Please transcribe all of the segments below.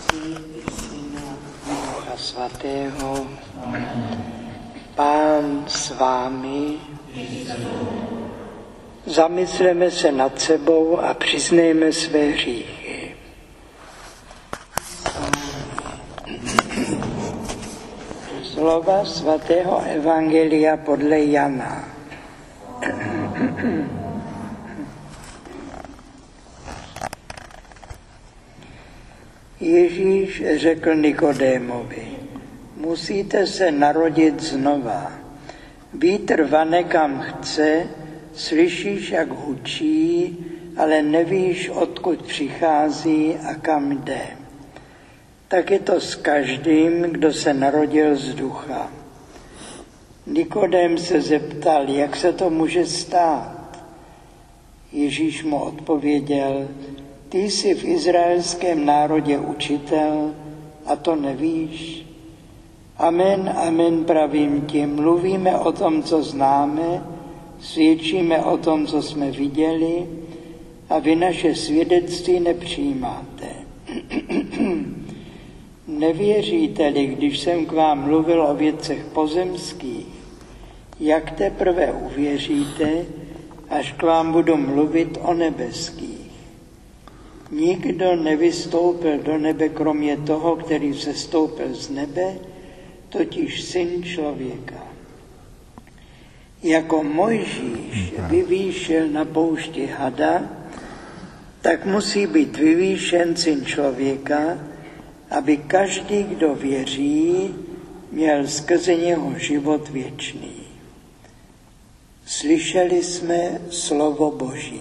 Ducha Svatého. Pán s vámi. Zamysleme se nad sebou a přiznejme své hříchy. Slova svatého evangelia podle Jana. Ježíš řekl Nikodémovi: musíte se narodit znova. Vítr vane kam chce, slyšíš, jak hučí, ale nevíš, odkud přichází a kam jde. Tak je to s každým, kdo se narodil z ducha. Nikodém se zeptal, jak se to může stát. Ježíš mu odpověděl: ty jsi v izraelském národě učitel a to nevíš? Amen, amen, pravím ti, mluvíme o tom, co známe, svědčíme o tom, co jsme viděli, a vy naše svědectví nepřijímáte. Nevěříte-li, když jsem k vám mluvil o věcech pozemských, jak teprve uvěříte, až k vám budu mluvit o nebeských? Nikdo nevystoupil do nebe, kromě toho, který sestoupil z nebe, totiž Syn člověka. Jako Mojžíš vyvýšil na poušti hada, tak musí být vyvýšen Syn člověka, aby každý, kdo věří, měl skrze něho život věčný. Slyšeli jsme slovo Boží.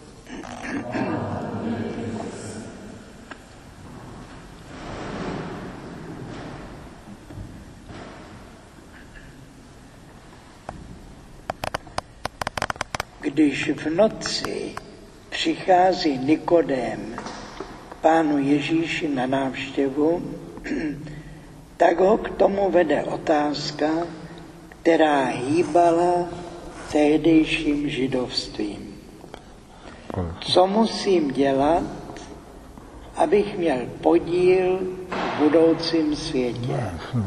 Když v noci přichází Nikodém k Pánu Ježíši na návštěvu, tak ho k tomu vede otázka, která hýbala tehdejším židovstvím. Co musím dělat, abych měl podíl v budoucím světě?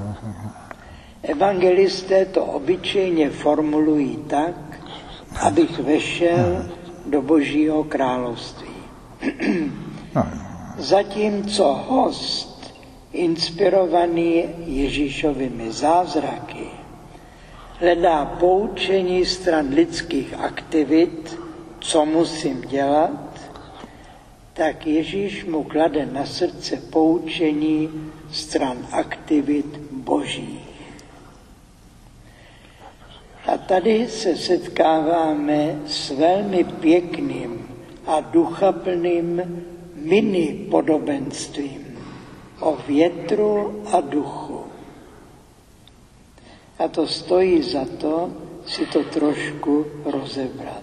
Evangelisté to obyčejně formulují tak, abych vešel do Božího království. Zatímco host, inspirovaný Ježíšovými zázraky, hledá poučení stran lidských aktivit, co musím dělat, tak Ježíš mu klade na srdce poučení stran aktivit Božích. A tady se setkáváme s velmi pěkným a duchaplným mini podobenstvím o větru a duchu. A to stojí za to si to trošku rozebrat.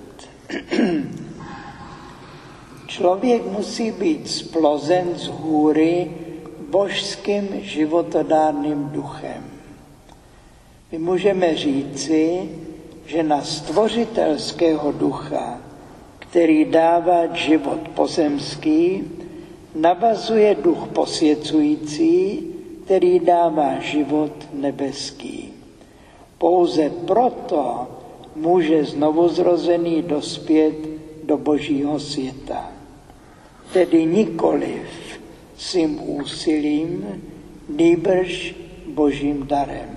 Člověk musí být splozen z hůry božským životodárným duchem. My můžeme říci, že na stvořitelského ducha, který dává život pozemský, navazuje duch posvěcující, který dává život nebeský. Pouze proto může znovuzrozený dospět do Božího světa. Tedy nikoliv svým úsilím, nýbrž Božím darem.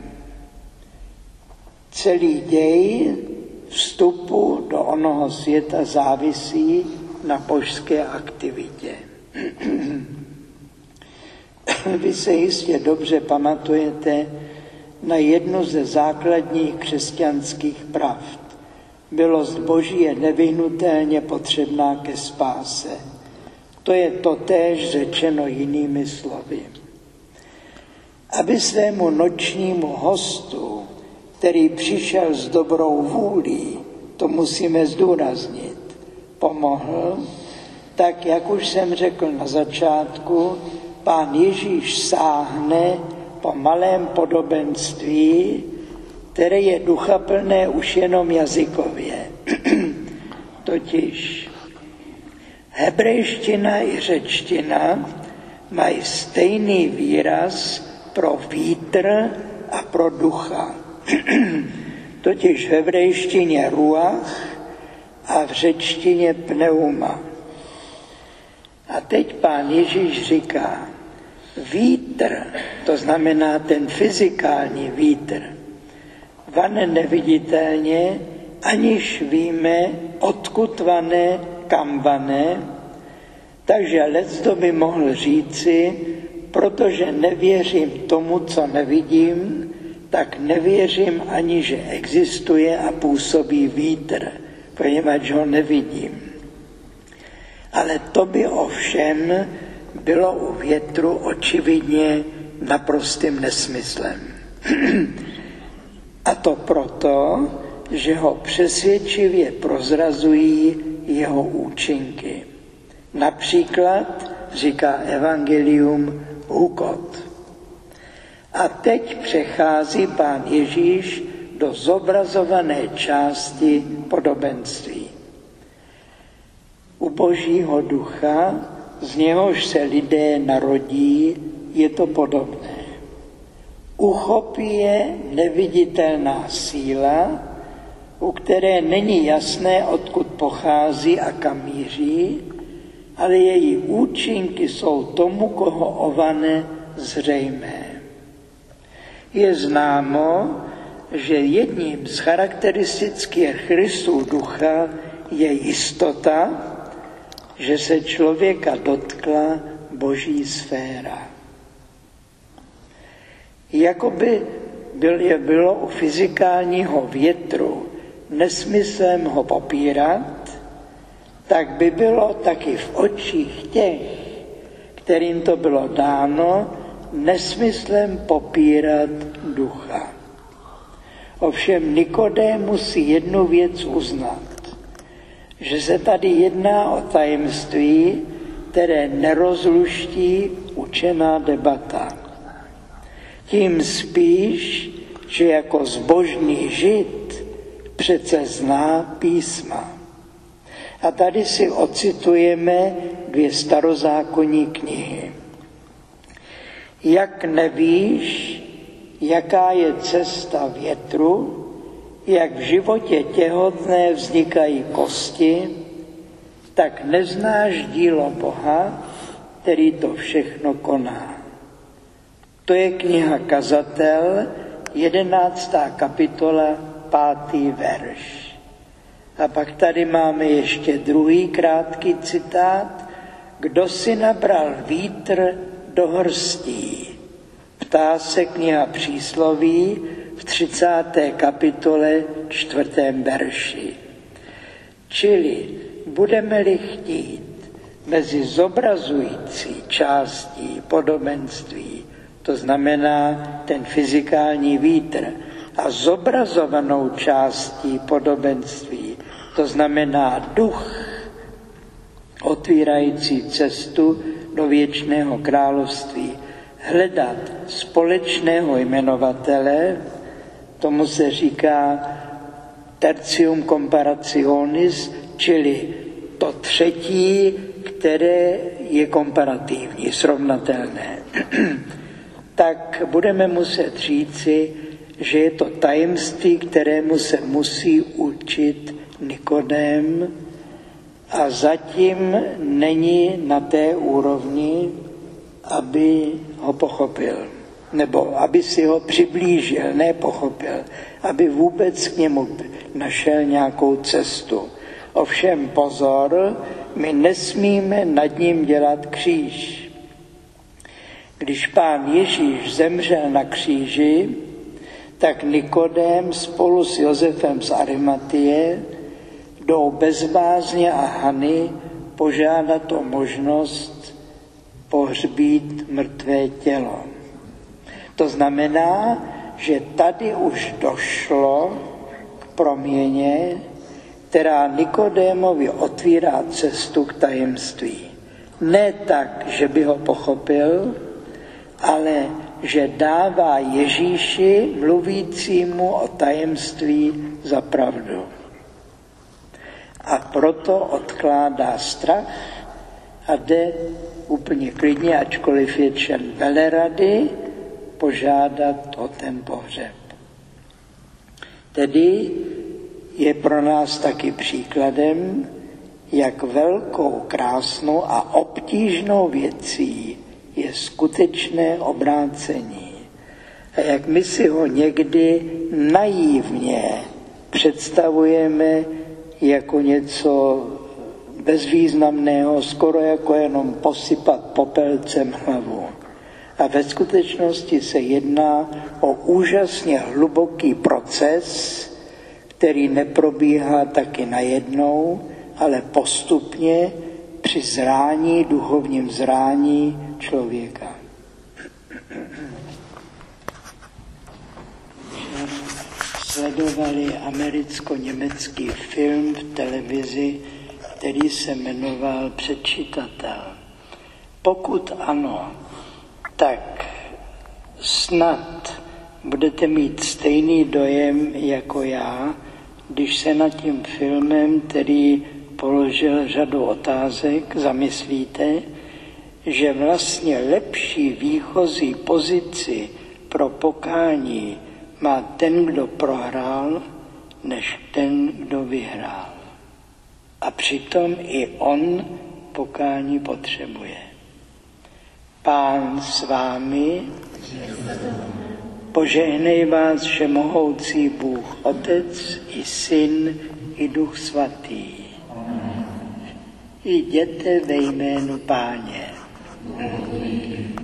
Celý děj vstupu do onoho světa závisí na božské aktivitě. Vy se jistě dobře pamatujete na jednu ze základních křesťanských pravd. Milost Boží je nevyhnutelně potřebná ke spáse. To je totéž řečeno jinými slovy. Aby svému nočnímu hostu, který přišel s dobrou vůlí, to musíme zdůraznit, pomohl, tak jak už jsem řekl na začátku, Pán Ježíš sáhne po malém podobenství, které je duchaplné už jenom jazykově. Totiž hebrejština i řečtina mají stejný výraz pro vítr a pro ducha. Totiž v hebrejštině ruach a v řečtině pneuma. A teď Pán Ježíš říká, vítr, to znamená ten fyzikální vítr, vane neviditelně, aniž víme, odkud vane, kam vane, takže leckdo by mohl říci, protože nevěřím tomu, co nevidím, tak nevěřím ani, že existuje a působí vítr, poněvadž ho nevidím. Ale to by ovšem bylo u větru očividně naprostým nesmyslem. A to proto, že ho přesvědčivě prozrazují jeho účinky. Například, říká evangelium, hukot. A teď přechází Pán Ježíš do zobrazované části podobenství. U Božího ducha, z něhož se lidé narodí, je to podobné. Uchopí je neviditelná síla, u které není jasné, odkud pochází a kam míří, ale její účinky jsou tomu, koho ovane, zřejmé. Je známo, že jedním z charakteristických rysů ducha je jistota, že se člověka dotkla Boží sféra. Jakoby bylo u fyzikálního větru nesmyslem ho popírat, tak by bylo taky v očích těch, kterým to bylo dáno, nesmyslem popírat ducha. Ovšem Nikodém musí jednu věc uznat, že se tady jedná o tajemství, které nerozluští učená debata. Tím spíš, že jako zbožný Žid přece zná písma. A tady si ocitujeme 2 starozákonní knihy. Jak nevíš, jaká je cesta větru, jak v životě těhotné vznikají kosti, tak neznáš dílo Boha, který to všechno koná. To je kniha Kazatel, 11. kapitola, 5. verš. A pak tady máme ještě druhý krátký citát. Kdo si nabral vítr do hrstí? Ptá se kniha Přísloví v 30. kapitole 4. verši. Čili budeme-li chtít mezi zobrazující částí podobenství, to znamená ten fyzikální vítr, a zobrazovanou částí podobenství, to znamená duch, otvírající cestu do věčného království, hledat společného jmenovatele, tomu se říká tertium comparationis, čili to třetí, které je komparativní, srovnatelné. Tak budeme muset říci, že je to tajemství, kterému se musí učit Nikodém a zatím není na té úrovni, aby ho pochopil, nebo aby si ho přiblížil, ne pochopil, aby vůbec k němu našel nějakou cestu. Ovšem pozor, my nesmíme nad ním dělat kříž. Když Pán Ježíš zemřel na kříži, tak Nikodém spolu s Josefem z Arimatie jdou bez bázně a hany požádat o možnost pohřbít mrtvé tělo. To znamená, že tady už došlo k proměně, která Nikodémovi otvírá cestu k tajemství. Ne tak, že by ho pochopil, ale že dává Ježíši, mluvícímu o tajemství, za pravdu. A proto odkládá strach a jde úplně klidně, ačkoliv je člen velerady, požádat o ten pohřeb. Tedy je pro nás taky příkladem, jak velkou, krásnou a obtížnou věcí je skutečné obrácení. A jak my si ho někdy naivně představujeme jako něco bezvýznamného, skoro jako jenom posypat popelcem hlavu. A ve skutečnosti se jedná o úžasně hluboký proces, který neprobíhá taky najednou, ale postupně při zrání, duchovním zrání člověka. Sledovali americko-německý film v televizi, který se jmenoval Předčítatel. Pokud ano, tak snad budete mít stejný dojem jako já, když se nad tím filmem, který položil řadu otázek, zamyslíte, že vlastně lepší výchozí pozici pro pokání má ten, kdo prohrál, než ten, kdo vyhrál. A přitom i on pokání potřebuje. Pán s vámi, požehnej vás všemohoucí Bůh Otec i Syn i Duch Svatý. Jděte ve jménu Páně.